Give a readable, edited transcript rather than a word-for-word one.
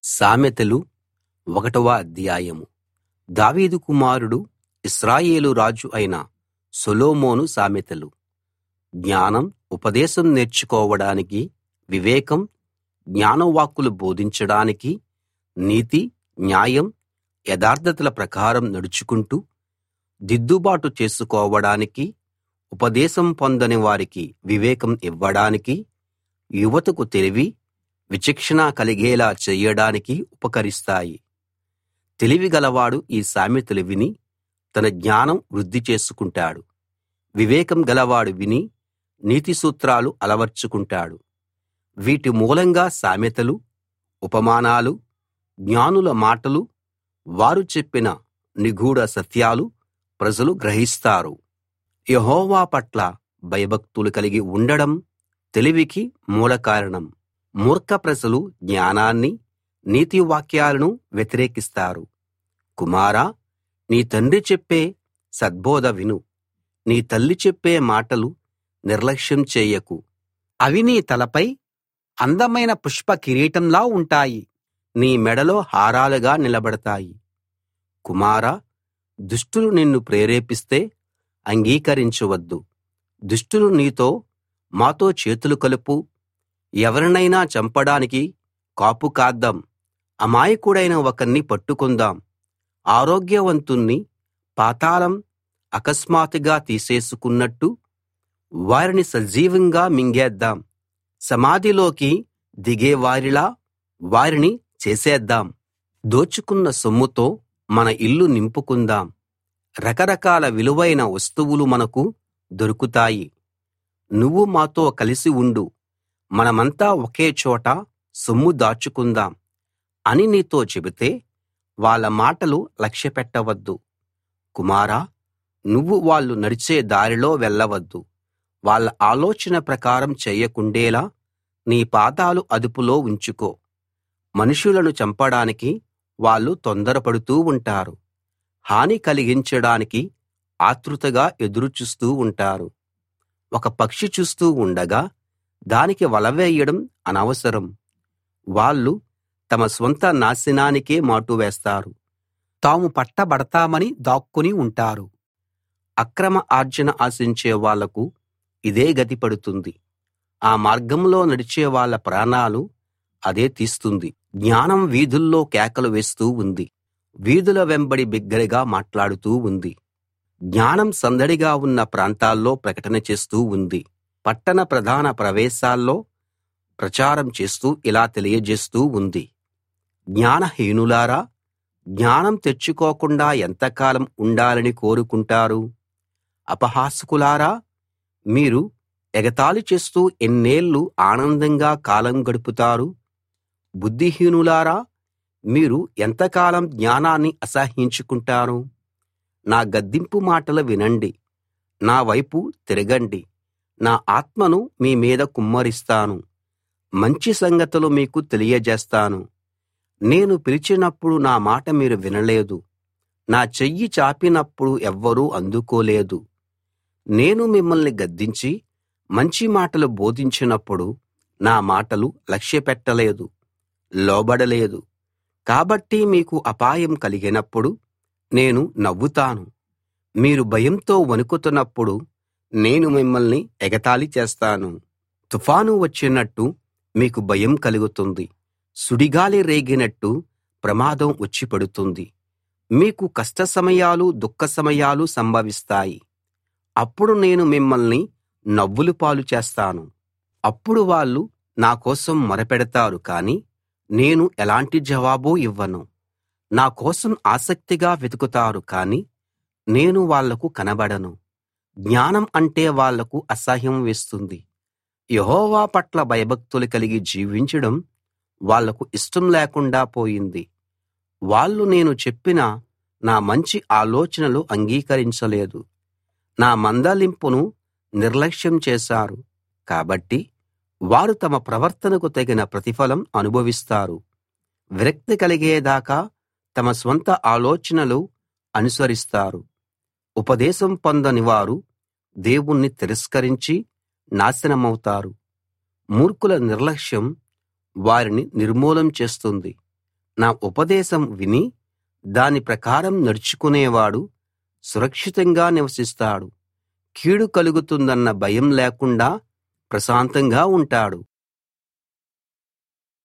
సామెతలు 1వ అధ్యాయం. దావీదు కుమారుడు ఇశ్రాయేలు రాజు అయిన సొలొమోను సామెతలు. జ్ఞానం, ఉపదేశం నేర్చుకోవడానికి, వివేకం, జ్ఞానవాక్కులు బోధించడానికి, నీతి, న్యాయం, యథార్థతల ప్రకారం నడుచుకుంటూ దిద్దుబాటు చేసుకోవడానికి, ఉపదేశం పొందని వారికి వివేకం ఇవ్వడానికి, యువతకు తెలివి, విచక్షణ కలిగేలా చేయడానికి ఉపకరిస్తాయి. తెలివి గలవాడు ఈ సామెతలు విని తన జ్ఞానం వృద్ధి చేసుకుంటాడు. వివేకం గలవాడు విని నీతి సూత్రాలు అలవర్చుకుంటాడు. వీటి మూలంగా సామెతలు, ఉపమానాలు, జ్ఞానుల మాటలు, వారు చెప్పిన నిగూఢ సత్యాలు ప్రజలు గ్రహిస్తారు. యెహోవా పట్ల భయభక్తులు కలిగి ఉండడం తెలివికి మూల కారణం. మూర్ఖ ప్రజలు జ్ఞానాన్ని, నీతి వాక్యాలను వ్యతిరేకిస్తారు. కుమారా, నీ తండ్రి చెప్పే సద్బోధ విను. నీ తల్లి చెప్పే మాటలు నిర్లక్ష్యం చేయకు. అవి నీ తలపై అందమైన పుష్ప కిరీటంలా ఉంటాయి, నీ మెడలో హారాలుగా నిలబడతాయి. కుమారా, దుష్టులు నిన్ను ప్రేరేపిస్తే అంగీకరించవద్దు. దుష్టులు నీతో, మాతో చేతులు కలుపు, ఎవరినైనా చంపడానికి కాపు కాద్దాం, అమాయకుడైన ఒకణ్ణి పట్టుకుందాం, ఆరోగ్యవంతుణ్ణి పాతాళం అకస్మాత్తుగా తీసేసుకున్నట్టు వారిని సజీవంగా మింగేద్దాం, సమాధిలోకి దిగేవారిలా వారిని చేసేద్దాం. దోచుకున్న సొమ్ముతో మన ఇల్లు నింపుకుందాం. రకరకాల విలువైన వస్తువులు మనకు దొరుకుతాయి. నువ్వు మాతో కలిసి ఉండు, మనమంతా ఒకే చోట సొమ్ము దాచుకుందాం అని నీతో చెబితే వాళ్ళ మాటలు లక్ష్యపెట్టవద్దు. కుమారా, నువ్వు వాళ్ళు నడిచే దారిలో వెళ్ళవద్దు. వాళ్ళ ఆలోచన ప్రకారం చేయకుండేలా నీ పాదాలు అదుపులో ఉంచుకో. మనుషులను చంపడానికి వాళ్ళు తొందరపడుతూ ఉంటారు, హాని కలిగించడానికి ఆతృతగా ఎదురు చూస్తూ ఉంటారు. ఒక పక్షి చూస్తూ ఉండగా దానికి వల వేయడం అనవసరం. వాళ్ళు తమ స్వంత నాశనానికే మాటు వేస్తారు, తాము పట్టబడతామని దాక్కుని ఉంటారు. అక్రమ ఆర్జన ఆశించే వాళ్లకు ఇదే గతి పడుతుంది. ఆ మార్గంలో నడిచే వాళ్ళ ప్రాణాలు అదే తీస్తుంది. జ్ఞానం వీధుల్లో కేకలు వేస్తూ ఉంది, వీధుల వెంబడి బిగ్గరగా మాట్లాడుతూ ఉంది. జ్ఞానం సందడిగా ఉన్న ప్రాంతాల్లో ప్రకటన చేస్తూ ఉంది. పట్టణ ప్రధాన ప్రవేశాల్లో ప్రచారం చేస్తూ ఇలా తెలియజేస్తూ ఉంది. జ్ఞానహీనులారా, జ్ఞానం తెచ్చుకోకుండా ఎంతకాలం ఉండాలని కోరుకుంటారు? అపహాసకులారా, మీరు ఎగతాళి చేస్తూ ఎన్నేళ్ళు ఆనందంగా కాలం గడుపుతారు? బుద్ధిహీనులారా, మీరు ఎంతకాలం జ్ఞానాన్ని అసహ్యించుకుంటారు? నా గద్దింపు మాటలు వినండి, నా వైపు తిరగండి. నా ఆత్మను మీ మీద కుమ్మరిస్తాను, మంచి సంగతులు మీకు తెలియజేస్తాను. నేను పిలిచినప్పుడు నా మాట మీరు వినలేదు, నా చెయ్యి చాపినప్పుడు ఎవ్వరూ అందుకోలేదు. నేను మిమ్మల్ని గద్దించి మంచి మాటలు బోధించినప్పుడు నా మాటలు లక్ష్యపెట్టలేదు, లోబడలేదు. కాబట్టి మీకు అపాయం కలిగినప్పుడు నేను నవ్వుతాను. మీరు భయంతో వణుకుతున్నప్పుడు నేను మిమ్మల్ని ఎగతాళి చేస్తాను. తుఫాను వచ్చినట్టు మీకు భయం కలుగుతుంది, సుడిగాలి రేగినట్టు ప్రమాదం వచ్చి పడుతుంది. మీకు కష్ట సమయాలు, దుఃఖ సమయాలు సంభవిస్తాయి. అప్పుడు నేను మిమ్మల్ని నవ్వుల పాలు చేస్తాను. అప్పుడు వాళ్ళు నా కోసం మొరపెడతారు, కానీ నేను ఎలాంటి జవాబూ ఇవ్వను. నా కోసం ఆసక్తిగా వెతుకుతారు, కానీ నేను వాళ్లకు కనబడను. జ్ఞానం అంటే వాళ్లకు అసహ్యం వేస్తుంది. యెహోవా పట్ల భయభక్తులు కలిగి జీవించడం వాళ్లకు ఇష్టం లేకుండా పోయింది. వాళ్ళు నేను చెప్పిన నా మంచి ఆలోచనలు అంగీకరించలేదు, నా మందలింపును నిర్లక్ష్యం చేశారు. కాబట్టి వారు తమ ప్రవర్తనకు తగిన ప్రతిఫలం అనుభవిస్తారు. విరక్తి కలిగేదాకా తమ స్వంత ఆలోచనలు అనుసరిస్తారు. ఉపదేశం పొందని వారు దేవుణ్ణి తిరస్కరించి నాశనమవుతారు. మూర్ఖుల నిర్లక్ష్యం వారిని నిర్మూలం చేస్తుంది. నా ఉపదేశం విని దాని ప్రకారం నడుచుకునేవాడు సురక్షితంగా నివసిస్తాడు. కీడు కలుగుతుందన్న భయం లేకుండా ప్రశాంతంగా ఉంటాడు.